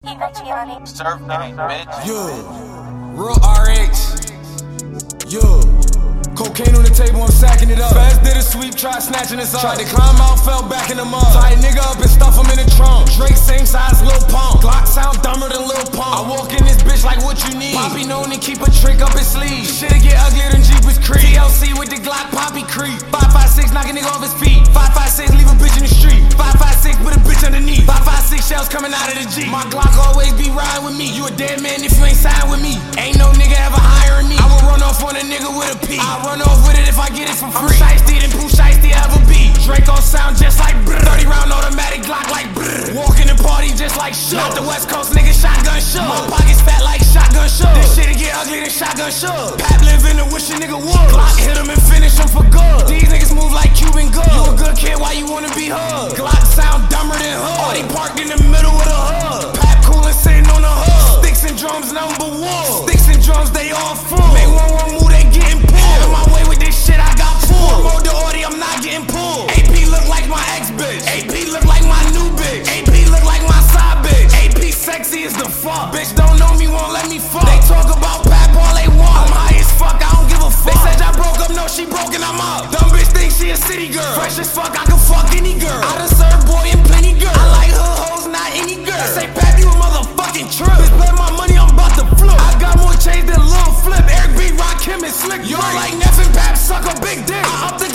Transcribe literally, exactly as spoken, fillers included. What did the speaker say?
Surf night, bitch. Yeah, real R X. Yeah, cocaine on the table, I'm sacking it up. Fast did a sweep, tried snatching us up. Tried to climb out, fell back in the mud. Tie a nigga up and stuff him in the trunk. Drake same size, Lil Pump. Glock sound dumber than Lil Pump. I walk in this bitch like what you need. Poppy known to keep a trick up his sleeve. Shit'll get uglier than Jeepers Creek. T L C with the Glock, Poppy Creek. five five six, knock a nigga off his feet. five five six, leave a bitch in the street. five five six, put a bitch underneath. five five six shells coming out of the Jeep. My Glock always be riding with me. You a dead man if you ain't signed with me. Ain't no nigga ever hiring me. I will run off on a nigga with a P. I run off with it if I get it for free. I'm shiesty than Pooh Shiesty ever be. Draco sound just like brr. thirty round automatic Glock like brr. Walk in the party just like shook. Not the West Coast nigga shotgun shook. My pockets fat like shotgun shook. This shit'll get ugly than shotgun shook. Pap live in the wish a nigga would. Glock hit him and finish him for good. These niggas move like Cuban good. You a good kid, why you wanna be hugged? Glock sound dumber than hood. Oh, they parked in the middle of the hood. Pap cool and sitting on the hood. Sticks and drums number one. Sticks and drums they all full. Make one wrong move they getting pulled. Out of my way with this shit I got pulled. Mode the Audi I'm not getting pulled. A P look like my ex bitch. A P look like my new bitch. A P look like my side bitch. A P sexy as the fuck. Bitch don't know me, won't let me fuck. They talk about Pap all they want. I'm high as fuck, I don't give a fuck. They said I broke up, no she broke and I'm up. Dumb bitch think she a city girl. Fresh as fuck, I can fuck any girl. I done served boy and plenty girl. I like hood hoes, not any girl. They say Pap you a motherfucking trip. Bitch play my money, I'm about to flip. I got more change than Lil Flip. Eric B, Rock him and Slick. You like Neff and Pap suck a big dick. I up the